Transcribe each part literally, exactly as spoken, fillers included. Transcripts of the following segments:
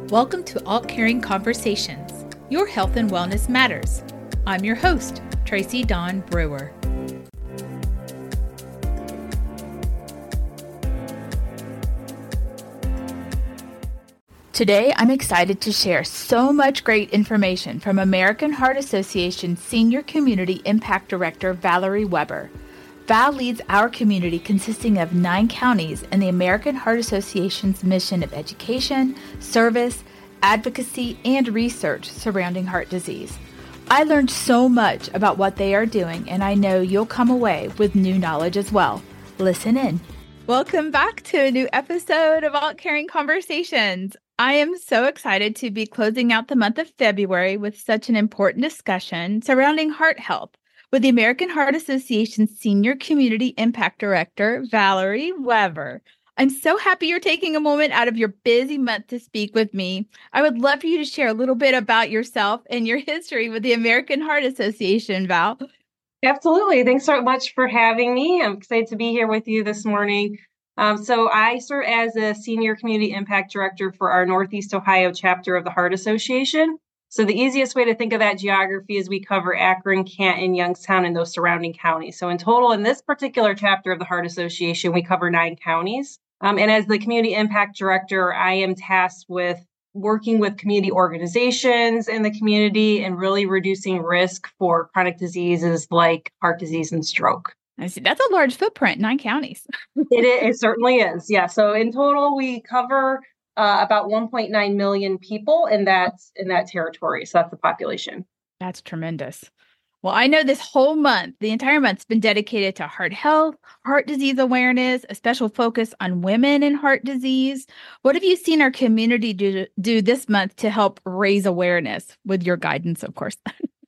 Welcome to Alt Caring Conversations. Your health and wellness matters. I'm your host, Tracy Dawn Brewer. Today, I'm excited to share so much great information from American Heart Association Senior Community Impact Director Valerie Weber. Val leads our community consisting of nine counties in the American Heart Association's mission of education, service, advocacy, and research surrounding heart disease. I learned so much about what they are doing, and I know you'll come away with new knowledge as well. Listen in. Welcome back to a new episode of Alt Caring Conversations. I am so excited to be closing out the month of February with such an important discussion surrounding heart health with the American Heart Association Senior Community Impact Director, Valerie Weber. I'm so happy you're taking a moment out of your busy month to speak with me. I would love for you to share a little bit about yourself and your history with the American Heart Association, Val. Absolutely. Thanks so much for having me. I'm excited to be here with you this morning. Um, so I serve as a Senior Community Impact Director for our Northeast Ohio chapter of the Heart Association. So the easiest way to think of that geography is we cover Akron, Canton, Youngstown, and those surrounding counties. So in total, in this particular chapter of the Heart Association, we cover nine counties. Um, and as the Community Impact Director, I am tasked with working with community organizations in the community and really reducing risk for chronic diseases like heart disease and stroke. I see. That's a large footprint, nine counties. it, it certainly is. Yeah. So in total, we cover uh, about one point nine million people in that in that territory. So that's the population. That's tremendous. Well, I know this whole month, the entire month's been dedicated to heart health, heart disease awareness, a special focus on women and heart disease. What have you seen our community do, do this month to help raise awareness with your guidance, of course?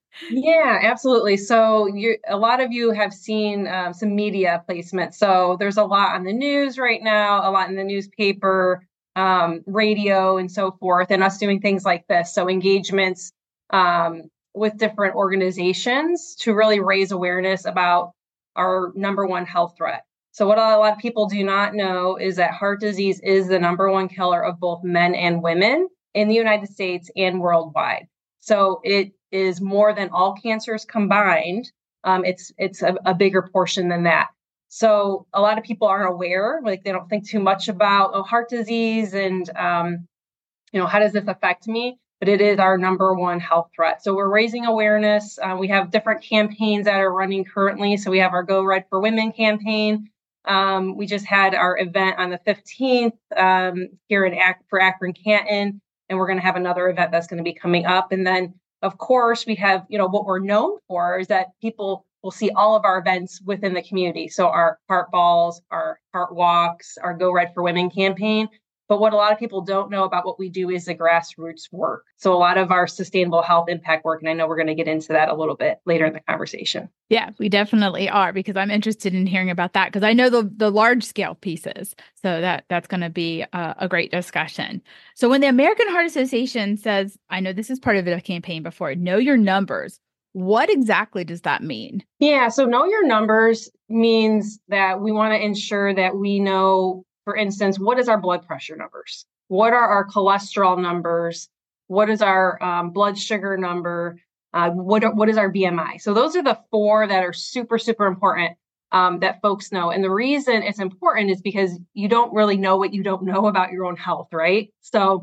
Yeah, absolutely. So you, a lot of you have seen um, some media placement. So there's a lot on the news right now, a lot in the newspaper, um, radio, and so forth, and us doing things like this. So engagements um, with different organizations to really raise awareness about our number one health threat. So what a lot of people do not know is that heart disease is the number one killer of both men and women in the United States and worldwide. So it is more than all cancers combined. Um, it's it's a, a bigger portion than that. So a lot of people aren't aware, like they don't think too much about oh, heart disease and, um, you know, how does this affect me? But it is our number one health threat. So we're raising awareness. Uh, we have different campaigns that are running currently. So we have our Go Red for Women campaign. Um, we just had our event on the fifteenth um, here in Ak- for Akron, Canton, and we're going to have another event that's going to be coming up. And then, of course, we have, you know, what we're known for is that people will see all of our events within the community. So our heart balls, our heart walks, our Go Red for Women campaign. But what a lot of people don't know about what we do is the grassroots work. So a lot of our sustainable health impact work, and I know we're going to get into that a little bit later in the conversation. Yeah, we definitely are, because I'm interested in hearing about that, because I know the the large scale pieces. So that that's going to be a, a great discussion. So when the American Heart Association says, I know this is part of the campaign before, know your numbers, what exactly does that mean? Yeah, so know your numbers means that we want to ensure that we know, for instance, what is our blood pressure numbers? What are our cholesterol numbers? What is our um, blood sugar number? Uh, what, are, what is our B M I? So those are the four that are super, super important um, that folks know. And the reason it's important is because you don't really know what you don't know about your own health, right? So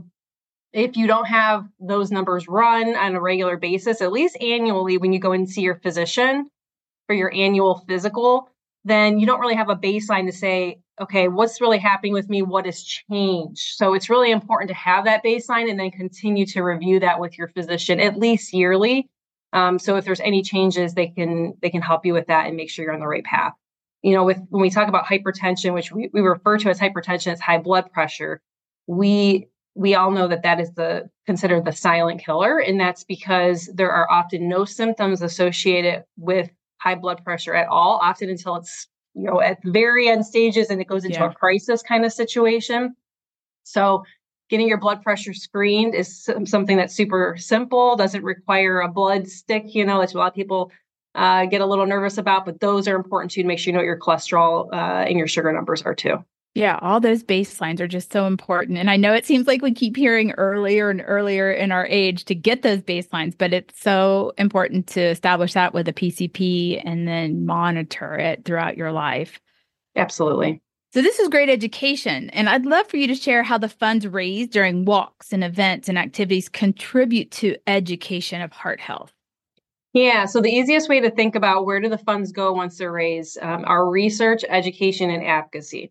if you don't have those numbers run on a regular basis, at least annually, when you go and see your physician for your annual physical, then you don't really have a baseline to say, okay, what's really happening with me? What has changed? So it's really important to have that baseline and then continue to review that with your physician at least yearly. Um, so if there's any changes, they can they can help you with that and make sure you're on the right path. You know, with when we talk about hypertension, which we, we refer to as hypertension, as high blood pressure, we we all know that that is the considered the silent killer, and that's because there are often no symptoms associated with high blood pressure at all, often until it's, you know, at the very end stages and it goes into yeah. a crisis kind of situation. So getting your blood pressure screened is something that's super simple, doesn't require a blood stick, you know, which a lot of people uh, get a little nervous about, but those are important too, to make sure you know what your cholesterol uh, and your sugar numbers are too. Yeah, all those baselines are just so important. And I know it seems like we keep hearing earlier and earlier in our age to get those baselines, but it's so important to establish that with a P C P and then monitor it throughout your life. Absolutely. So this is great education. And I'd love for you to share how the funds raised during walks and events and activities contribute to education of heart health. Yeah, so the easiest way to think about where do the funds go once they're raised um, are research, education, and advocacy.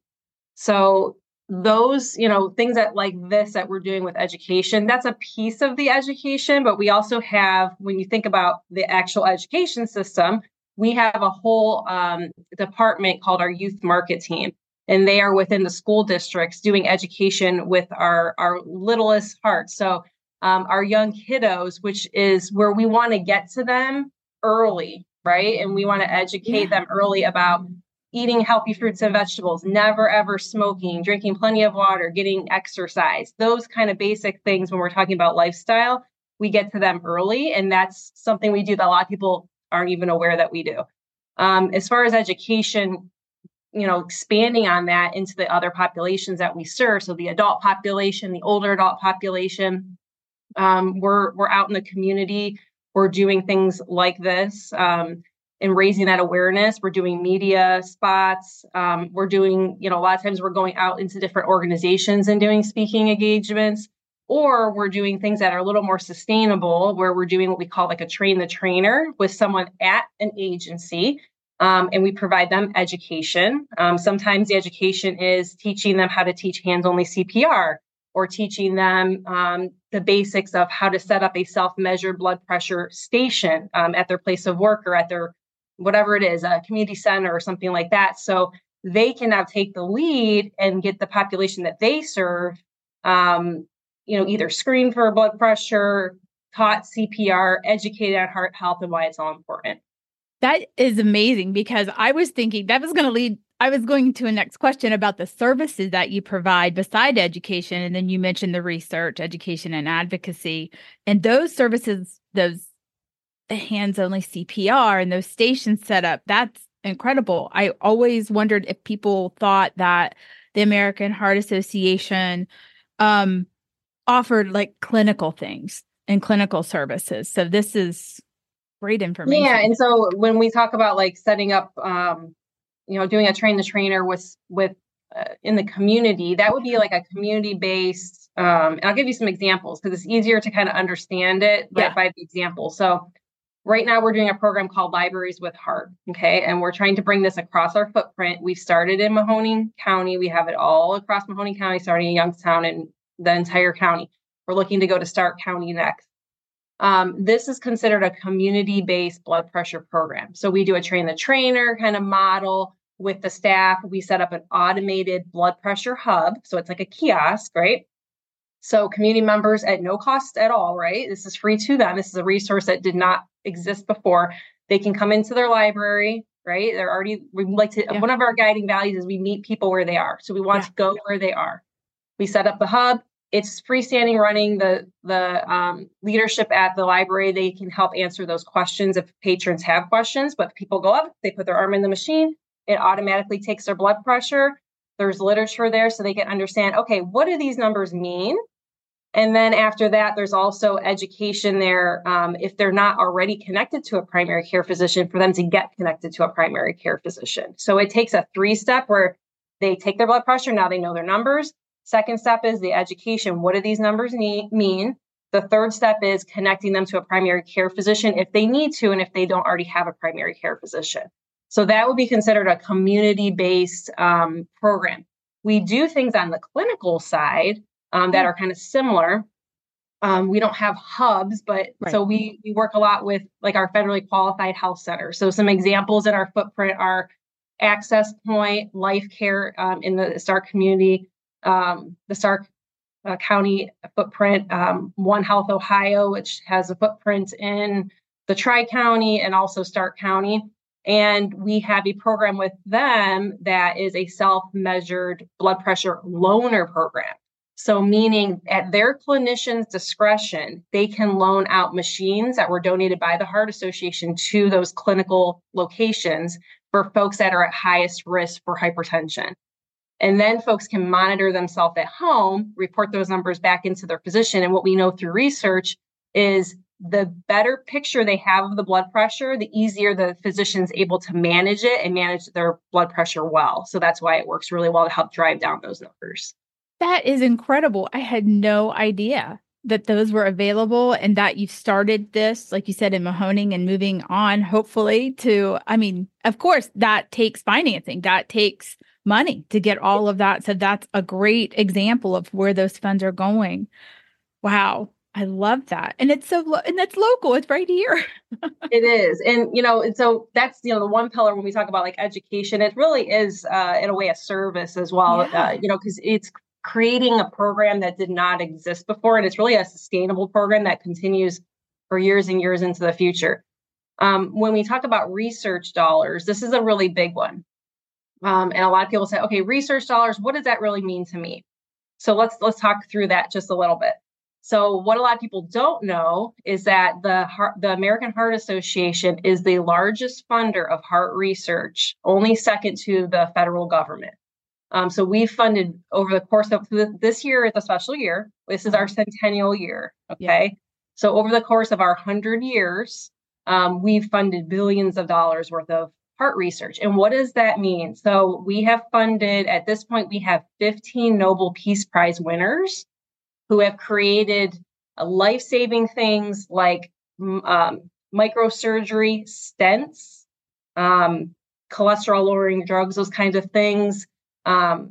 So those, you know, things that like this that we're doing with education, that's a piece of the education, but we also have, when you think about the actual education system, we have a whole um, department called our youth market team. And they are within the school districts doing education with our, our littlest hearts. So um, our young kiddos, which is where we want to get to them early, right? And we want to educate Yeah. them early about eating healthy fruits and vegetables, never ever smoking, drinking plenty of water, getting exercise, those kind of basic things. When we're talking about lifestyle, we get to them early. And that's something we do that a lot of people aren't even aware that we do. Um, as far as education, you know, expanding on that into the other populations that we serve. So the adult population, the older adult population, um, we're, we're out in the community. We're doing things like this. Um, and raising that awareness. We're doing media spots. Um, we're doing, you know, a lot of times we're going out into different organizations and doing speaking engagements, or we're doing things that are a little more sustainable, where we're doing what we call like a train the trainer with someone at an agency. Um, and we provide them education. Um, sometimes the education is teaching them how to teach hands-only C P R, or teaching them um, the basics of how to set up a self-measured blood pressure station um, at their place of work or at their whatever it is, a community center or something like that. So they can now take the lead and get the population that they serve, um, you know, either screened for blood pressure, taught C P R, educated on heart health and why it's all important. That is amazing, because I was thinking that was going to lead, I was going to a next question about the services that you provide beside education. And then you mentioned the research, education, and advocacy. And those services, those hands-only C P R and those stations set up, that's incredible. I always wondered if people thought that the American Heart Association um, offered like clinical things and clinical services. So this is great information. Yeah, and so when we talk about like setting up, um, you know, doing a train the trainer with with uh, in the community, that would be like a community based. Um, and I'll give you some examples because it's easier to kind of understand it by, Yeah. by the example. So right now we're doing a program called Libraries with Heart. Okay. And we're trying to bring this across our footprint. We've started in Mahoning County. We have it all across Mahoning County, starting in Youngstown and the entire county. We're looking to go to Stark County next. Um, this is considered a community-based blood pressure program. So we do a train the trainer kind of model with the staff. We set up an automated blood pressure hub. So it's like a kiosk, right? So community members at no cost at all, right? This is free to them. This is a resource that did not exist before. They can come into their library, right? They're already, we like to, yeah. One of our guiding values is we meet people where they are. So we want yeah. to go where they are. We set up the hub. It's freestanding running. The, the um, leadership at the library, they can help answer those questions if patrons have questions, but people go up, they put their arm in the machine, it automatically takes their blood pressure. There's literature there so they can understand, okay, what do these numbers mean? And then after that, there's also education there. Um, if they're not already connected to a primary care physician, for them to get connected to a primary care physician. So it takes a three step where they take their blood pressure. Now they know their numbers. Second step is the education. What do these numbers need, mean? The third step is connecting them to a primary care physician if they need to, and if they don't already have a primary care physician. So that would be considered a community-based um, program. We do things on the clinical side um, that are kind of similar. Um, we don't have hubs, but right. so we, we work a lot with like our federally qualified health centers. So some examples in our footprint are Access Point, Life Care um, in the Stark community, um, the Stark uh, County footprint, um, One Health Ohio, which has a footprint in the Tri-County and also Stark County. And we have a program with them that is a self-measured blood pressure loaner program. So meaning at their clinician's discretion, they can loan out machines that were donated by the Heart Association to those clinical locations for folks that are at highest risk for hypertension. And then folks can monitor themselves at home, report those numbers back into their physician. And what we know through research is the better picture they have of the blood pressure, the easier the physician's able to manage it and manage their blood pressure well. So that's why it works really well to help drive down those numbers. That is incredible. I had no idea that those were available and that you've started this, like you said, in Mahoning and moving on, hopefully to, I mean, of course, that takes financing, that takes money to get all of that. So that's a great example of where those funds are going. Wow. I love that. And it's so, lo- and that's local. It's right here. It is. And, you know, and so that's, you know, the one pillar when we talk about like education, it really is uh, in a way a service as well, Yeah. uh, you know, because it's creating a program that did not exist before. And it's really a sustainable program that continues for years and years into the future. Um, when we talk about research dollars, this is a really big one. Um, and a lot of people say, okay, research dollars, what does that really mean to me? So let's let's talk through that just a little bit. So what a lot of people don't know is that the heart, the American Heart Association is the largest funder of heart research, only second to the federal government. Um, so we funded over the course of this year, it's a special year. This is our centennial year. Okay. Yeah. So over the course of our hundred years, um, we've funded billions of dollars worth of heart research. And what does that mean? So we have funded, at this point, we have fifteen Nobel Peace Prize winners who have created uh, life-saving things like um, microsurgery, stents, um, cholesterol-lowering drugs, those kinds of things. Um,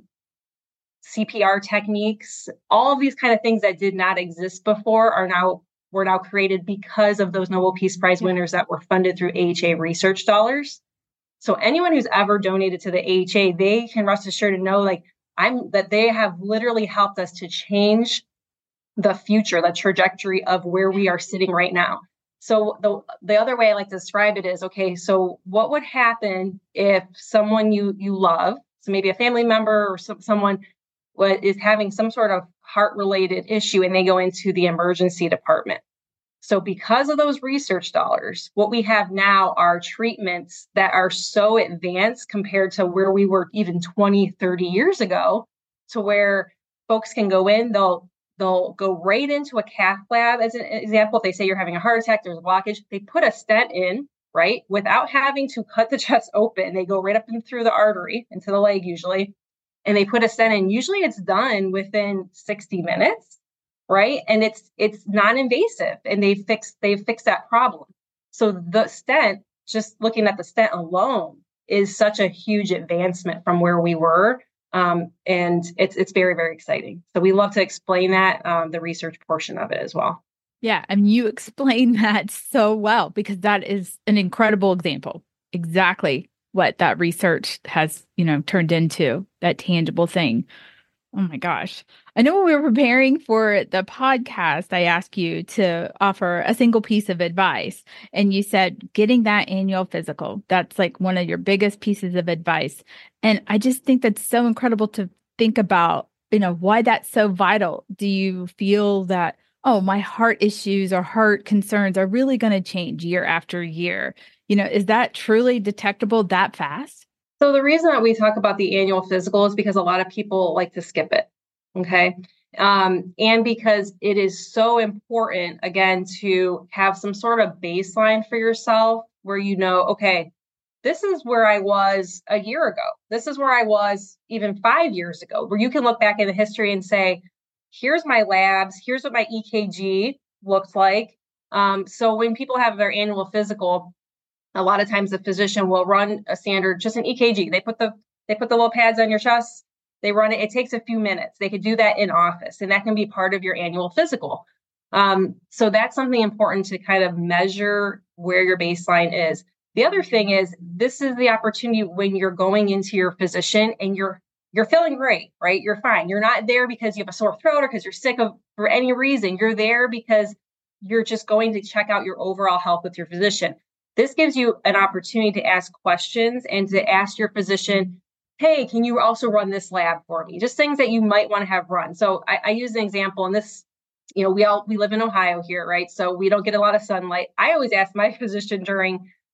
C P R techniques, all of these kind of things that did not exist before are now were now created because of those Nobel Peace Prize winners that were funded through A H A research dollars. So anyone who's ever donated to the A H A, they can rest assured and know like I'm that they have literally helped us to change the future, the trajectory of where we are sitting right now. So the the other way I like to describe it is, okay, so what would happen if someone you you love, so maybe a family member or some, someone what is having some sort of heart-related issue and they go into the emergency department. So because of those research dollars, what we have now are treatments that are so advanced compared to where we were even twenty, thirty years ago, to where folks can go in, they'll they'll go right into a cath lab. As an example, if they say you're having a heart attack, there's a blockage, they put a stent in, right? Without having to cut the chest open, they go right up and through the artery into the leg usually, and they put a stent in. Usually it's done within sixty minutes, right? And it's it's non-invasive, and they fix they fix that problem. So the stent, just looking at the stent alone, is such a huge advancement from where we were. Um, and it's it's very, very exciting. So we love to explain that, um, the research portion of it as well. Yeah. And you explain that so well, because that is an incredible example. Exactly what that research has, you know, turned into, that tangible thing. Oh my gosh. I know when we were preparing for the podcast, I asked you to offer a single piece of advice. And you said getting that annual physical, that's like one of your biggest pieces of advice. And I just think that's so incredible to think about, you know, why that's so vital. Do you feel that, oh, my heart issues or heart concerns are really going to change year after year? You know, is that truly detectable that fast? So the reason that we talk about the annual physical is because a lot of people like to skip it. Okay. Um, and because it is so important, again, to have some sort of baseline for yourself where you know, okay, this is where I was a year ago. This is where I was even five years ago, where you can look back in the history and say, here's my labs, here's what my E K G looks like. Um, so when people have their annual physical, a lot of times the physician will run a standard, just an E K G. They put the they put the little pads on your chest. They run it. It takes a few minutes. They could do that in office, and that can be part of your annual physical. Um, so that's something important to kind of measure where your baseline is. The other thing is, this is the opportunity when you're going into your physician and you're you're feeling great, right? You're fine. You're not there because you have a sore throat or because you're sick of for any reason. You're there because you're just going to check out your overall health with your physician. This gives you an opportunity to ask questions and to ask your physician, hey, can you also run this lab for me? Just things that you might want to have run. So I, I use an example, and this, you know, we all we live in Ohio here, right? So we don't get a lot of sunlight. I always ask my physician during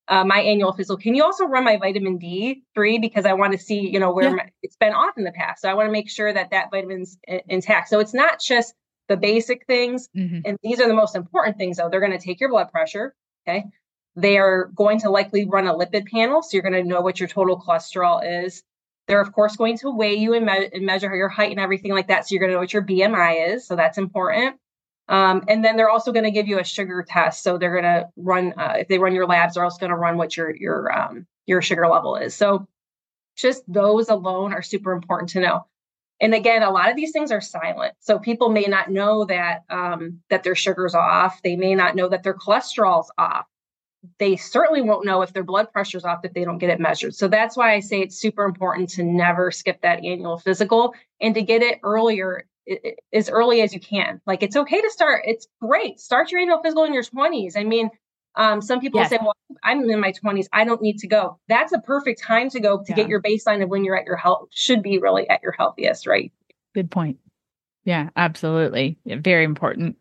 uh, my annual physical. Can you also run my vitamin D three? Because I want to see, you know, where Yeah. my, it's been off in the past. So I want to make sure that that vitamin's in, intact. So it's not just the basic things. Mm-hmm. And these are the most important things, though. They're going to take your blood pressure. Okay. They are going to likely run a lipid panel. So you're going to know what your total cholesterol is. They're, of course, going to weigh you and, me- and measure your height and everything like that. So you're going to know what your B M I is. So that's important. Um, and then they're also going to give you a sugar test. So they're going to run, uh, if they run your labs, they're also going to run what your your um, your sugar level is. So just those alone are super important to know. And again, a lot of these things are silent. So people may not know that um, that their sugar's off. They may not know that their cholesterol's off. They certainly won't know if their blood pressure's off if they don't get it measured. So that's why I say it's super important to never skip that annual physical and to get it earlier, as early as you can. Like, it's okay to start. It's great. Start your annual physical in your twenties. I mean, um, some people Yes. say, well, I'm in my twenties. I don't need to go. That's a perfect time to go to Yeah. get your baseline of when you're at your health, should be really at your healthiest, right? Good point. Yeah, absolutely. Yeah, very important.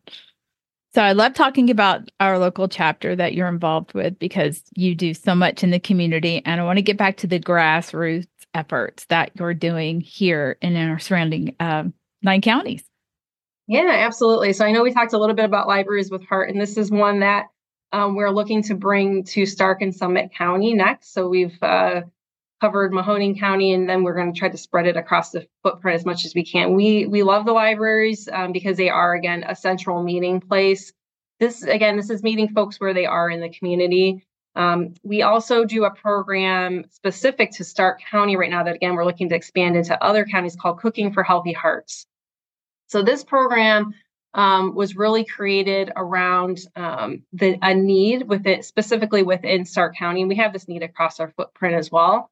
So I love talking about our local chapter that you're involved with because you do so much in the community. And I want to get back to the grassroots efforts that you're doing here in our surrounding um, nine counties. Yeah, absolutely. So I know we talked a little bit about Libraries with Heart, and this is one that um, we're looking to bring to Stark and Summit County next. So we've uh, covered Mahoning County, and then we're going to try to spread it across the footprint as much as we can. We we love the libraries um, because they are, again, a central meeting place. This, again, this is meeting folks where they are in the community. Um, we also do a program specific to Stark County right now that, again, we're looking to expand into other counties called Cooking for Healthy Hearts. So this program um, was really created around um, the a need with it, specifically within Stark County. And we have this need across our footprint as well.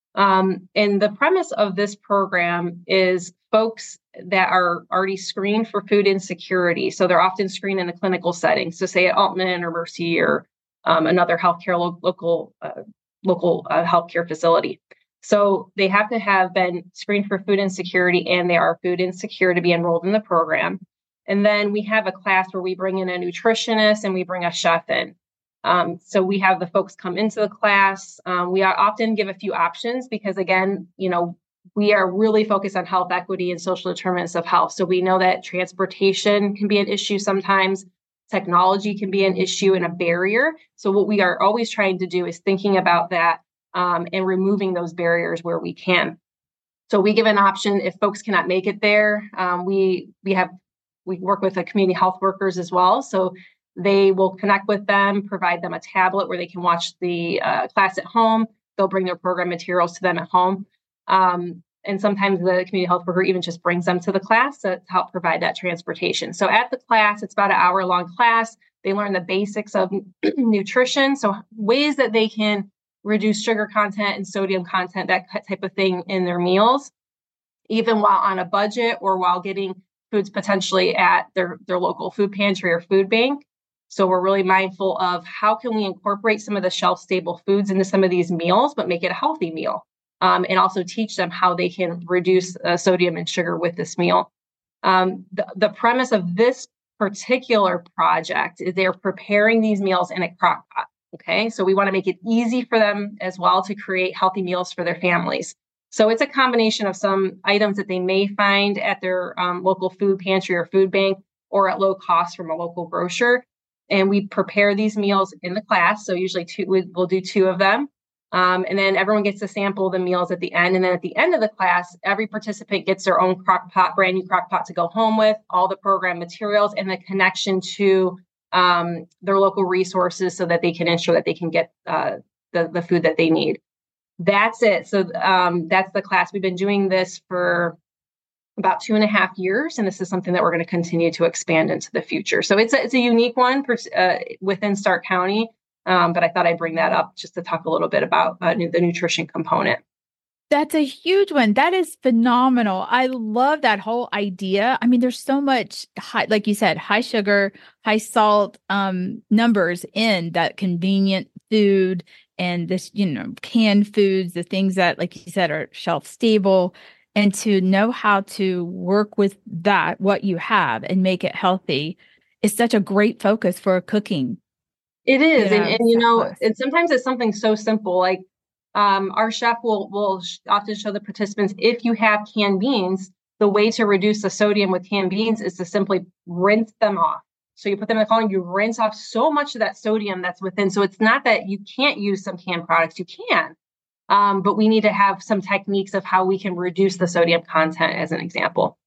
Um, and the premise of this program is folks that are already screened for food insecurity. So they're often screened in a clinical setting. So say at Altman or Mercy or um, another healthcare lo- local uh, local uh, healthcare facility. So they have to have been screened for food insecurity and they are food insecure to be enrolled in the program. And then we have a class where we bring in a nutritionist and we bring a chef in. Um, so we have the folks come into the class. Um, we are often give a few options because, again, you know, we are really focused on health equity and social determinants of health. So we know that transportation can be an issue sometimes. Technology can be an issue and a barrier. So what we are always trying to do is thinking about that um, and removing those barriers where we can. So we give an option if folks cannot make it there. Um, we we have we work with the community health workers as well. So they will connect with them, provide them a tablet where they can watch the uh, class at home. They'll bring their program materials to them at home. Um, and sometimes the community health worker even just brings them to the class to help provide that transportation. So at the class, it's about an hour long class. They learn the basics of nutrition. So ways that they can reduce sugar content and sodium content, that type of thing in their meals, even while on a budget or while getting foods potentially at their, their local food pantry or food bank. So we're really mindful of how can we incorporate some of the shelf-stable foods into some of these meals, but make it a healthy meal, um, and also teach them how they can reduce uh, sodium and sugar with this meal. Um, the, the premise of this particular project is they're preparing these meals in a crock pot. Okay, so we want to make it easy for them as well to create healthy meals for their families. So it's a combination of some items that they may find at their um, local food pantry or food bank or at low cost from a local grocer. And we prepare these meals in the class. So usually two, we'll do two of them. Um, and then everyone gets to sample the meals at the end. And then at the end of the class, every participant gets their own crock pot, brand new crock pot to go home with, all the program materials and the connection to um, their local resources so that they can ensure that they can get uh, the, the food that they need. That's it. So um, that's the class. We've been doing this for about two and a half years, and this is something that we're going to continue to expand into the future. So it's a, it's a unique one uh, within Stark County, um, but I thought I'd bring that up just to talk a little bit about uh, the nutrition component. That's a huge one. That is phenomenal. I love that whole idea. I mean, there's so much high, like you said, high sugar, high salt um, numbers in that convenient food and this, you know, canned foods, the things that, like you said, are shelf stable. And to know how to work with that, what you have, and make it healthy is such a great focus for cooking. It is. you And, know, and, you it's that know, close. and sometimes it's something so simple, like um, our chef will, will often show the participants, if you have canned beans, the way to reduce the sodium with canned beans is to simply rinse them off. So you put them in the colander, you rinse off so much of that sodium that's within. So it's not that you can't use some canned products, you can, um, but we need to have some techniques of how we can reduce the sodium content as an example.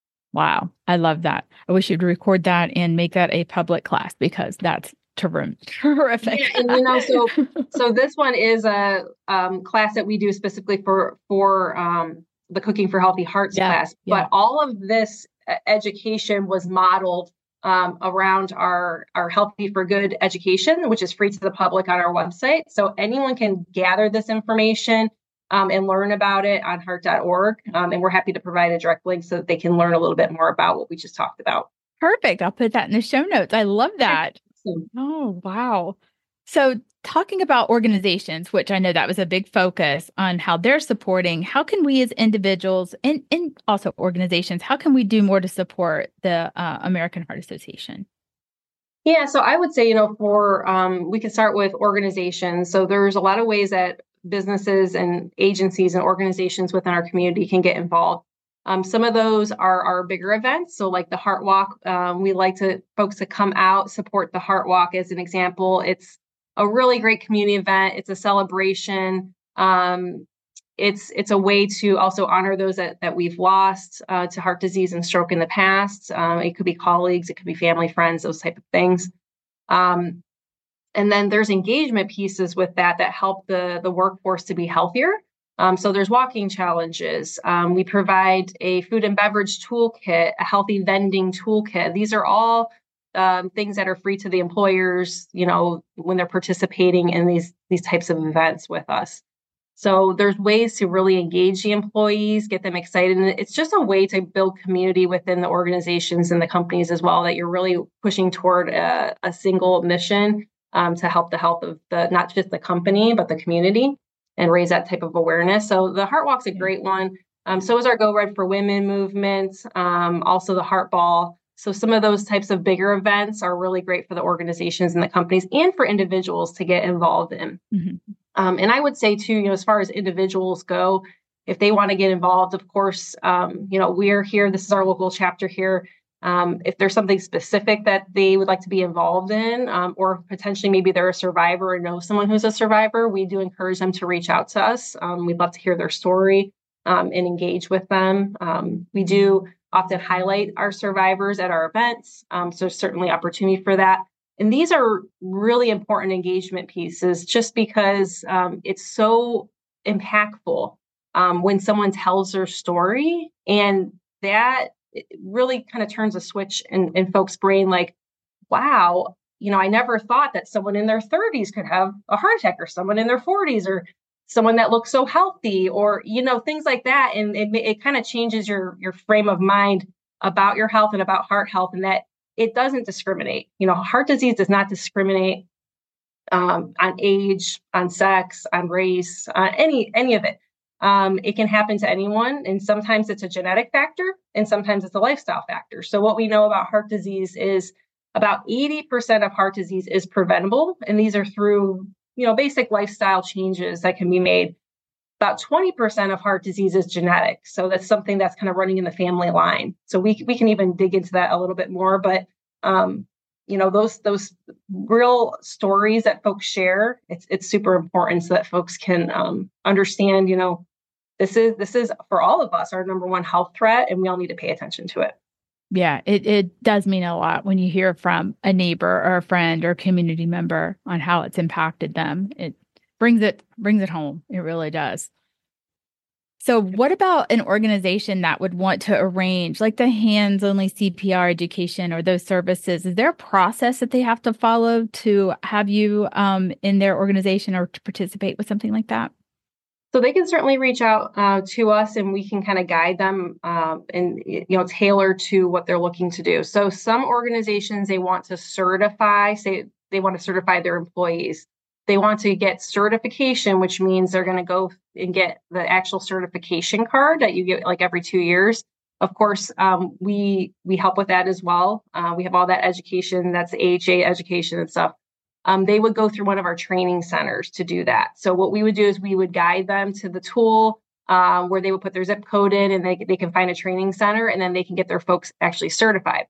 Wow. I love that. I wish you'd record that and make that a public class because that's ter- terrific. Yeah, and you know, so so this one is a um, class that we do specifically for for um, the Cooking for Healthy Hearts Yeah. class. Yeah. But all of this uh, education was modeled um, around our our Healthy for Good education, which is free to the public on our website. So anyone can gather this information um, and learn about it on heart dot org. Um, and we're happy to provide a direct link so that they can learn a little bit more about what we just talked about. Perfect. I'll put that in the show notes. I love that. So, Oh, wow. So, talking about organizations, which I know that was a big focus on how they're supporting, how can we as individuals and, and also organizations, how can we do more to support the uh, American Heart Association? Yeah, so I would say, you know, for um, we could start with organizations. So there's a lot of ways that businesses and agencies and organizations within our community can get involved. Um, some of those are our bigger events. So like the Heart Walk, um, we like to folks to come out, support the Heart Walk as an example. It's a really great community event. It's a celebration. Um, it's it's a way to also honor those that, that we've lost uh, to heart disease and stroke in the past. Um, it could be colleagues, it could be family, friends, those type of things. Um, and then there's engagement pieces with that that help the the workforce to be healthier. Um, so there's walking challenges. Um, we provide a food and beverage toolkit, a healthy vending toolkit. These are all um, things that are free to the employers, you know, when they're participating in these these types of events with us. So there's ways to really engage the employees, get them excited. And it's just a way to build community within the organizations and the companies as well, that you're really pushing toward a, a single mission um, to help the health of the, not just the company, but the community and raise that type of awareness. So the Heart Walk's a great one. Um, so is our Go Red for Women movement, um, also the Heart Ball. So some of those types of bigger events are really great for the organizations and the companies and for individuals to get involved in. Mm-hmm. Um, and I would say too, you know, as far as individuals go, if they want to get involved, of course, um, you know, we're here. This is our local chapter here. Um, if there's something specific that they would like to be involved in, um, or potentially maybe they're a survivor or know someone who's a survivor, we do encourage them to reach out to us. Um, we'd love to hear their story um, and engage with them. Um, we do often highlight our survivors at our events. Um, so certainly opportunity for that. And these are really important engagement pieces just because um, it's so impactful um, when someone tells their story. And that really kind of turns a switch in, in folks' brain like, wow, you know, I never thought that someone in their thirties could have a heart attack, or someone in their forties, or someone that looks so healthy, or, you know, things like that. And it, it kind of changes your, your frame of mind about your health and about heart health, and that it doesn't discriminate. You know, heart disease does not discriminate um, on age, on sex, on race, on any any of it. Um, it can happen to anyone, and sometimes it's a genetic factor, and sometimes it's a lifestyle factor. So what we know about heart disease is about eighty percent of heart disease is preventable, and these are through, you know, basic lifestyle changes that can be made. About twenty percent of heart disease is genetic. So that's something that's kind of running in the family line. So we we can even dig into that a little bit more. But, um, you know, those those real stories that folks share, it's it's super important so that folks can um, understand, you know, this is this is for all of us our number one health threat, and we all need to pay attention to it. Yeah, it, it does mean a lot when you hear from a neighbor or a friend or a community member on how it's impacted them. It brings it brings it home. It really does. So what about an organization that would want to arrange like the hands-only C P R education or those services? Is there a process that they have to follow to have you um, in their organization or to participate with something like that? So they can certainly reach out uh, to us, and we can kind of guide them um, and, you know, tailor to what they're looking to do. So some organizations, they want to certify, say they want to certify their employees. They want to get certification, which means they're going to go and get the actual certification card that you get like every two years. Of course, um, we we help with that as well. Uh, we have all that education, that's A H A education and stuff. um, they would go through one of our training centers to do that. So what we would do is we would guide them to the tool um, where they would put their zip code in, and they, they can find a training center, and then they can get their folks actually certified.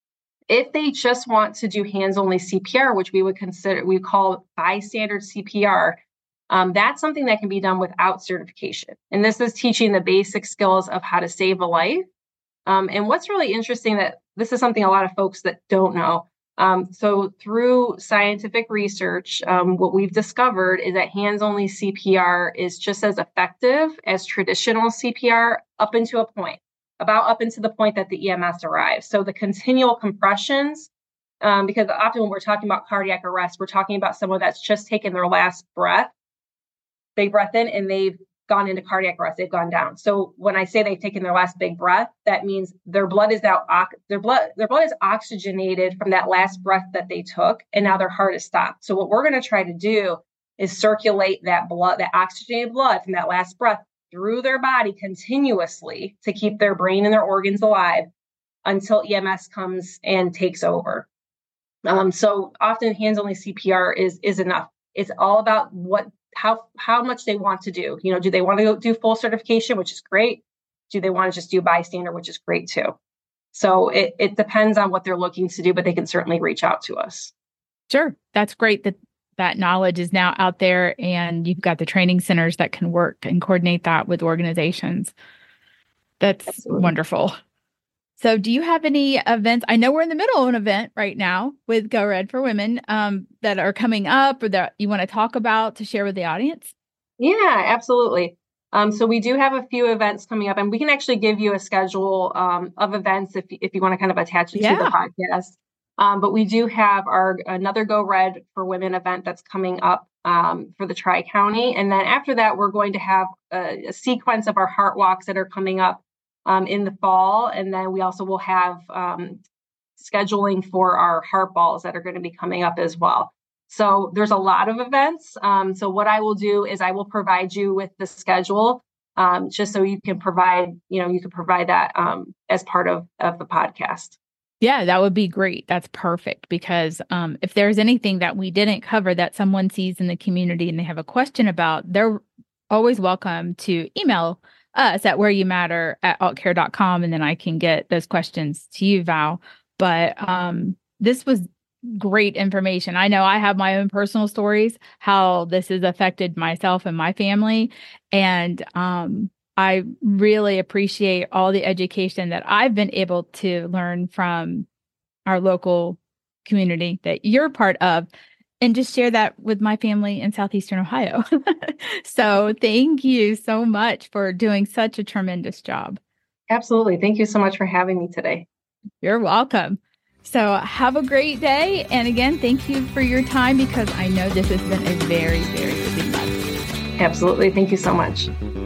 If they just want to do hands-only C P R, which we would consider, we call bystander C P R, um, that's something that can be done without certification. And this is teaching the basic skills of how to save a life. Um, and what's really interesting, that this is something a lot of folks that don't know. Um, so through scientific research, um, what we've discovered is that hands-only C P R is just as effective as traditional C P R up into a point, about up into the point that the E M S arrives. So the continual compressions, um, because often when we're talking about cardiac arrest, we're talking about someone that's just taken their last breath, big breath in, and they've gone into cardiac arrest, they've gone down. So when I say they've taken their last big breath, that means their blood is now, their blood, their blood is oxygenated from that last breath that they took, and now their heart is stopped. So what we're going to try to do is circulate that blood, that oxygenated blood from that last breath through their body continuously to keep their brain and their organs alive until E M S comes and takes over. Um, so often hands-only C P R is is enough. It's all about what how how much they want to do. You know, do they want to go do full certification, which is great? Do they want to just do bystander, which is great too? So it, it depends on what they're looking to do, but they can certainly reach out to us. Sure. That's great that that knowledge is now out there, and you've got the training centers that can work and coordinate that with organizations. That's Absolutely. Wonderful. So do you have any events? I know we're in the middle of an event right now with Go Red for Women um, that are coming up or that you want to talk about to share with the audience? Yeah, absolutely. Um, so we do have a few events coming up, and we can actually give you a schedule um, of events if, if you want to kind of attach it yeah. to the podcast. Um, but we do have our another Go Red for Women event that's coming up um, for the Tri-County. And then after that, we're going to have a, a sequence of our heart walks that are coming up um, in the fall. And then we also will have um, scheduling for our heart balls that are going to be coming up as well. So there's a lot of events. Um, so what I will do is I will provide you with the schedule um, just so you can provide, you know, you can provide that um, as part of, of the podcast. Yeah, that would be great. That's perfect, because um, if there's anything that we didn't cover that someone sees in the community and they have a question about, they're always welcome to email us at where you matter at alt care dot com, and then I can get those questions to you, Val. But um, this was great information. I know I have my own personal stories, how this has affected myself and my family. And um, I really appreciate all the education that I've been able to learn from our local community that you're part of, and just share that with my family in Southeastern Ohio. So thank you so much for doing such a tremendous job. Absolutely. Thank you so much for having me today. You're welcome. So have a great day. And again, thank you for your time, because I know this has been a very, very busy month. Absolutely. Thank you so much.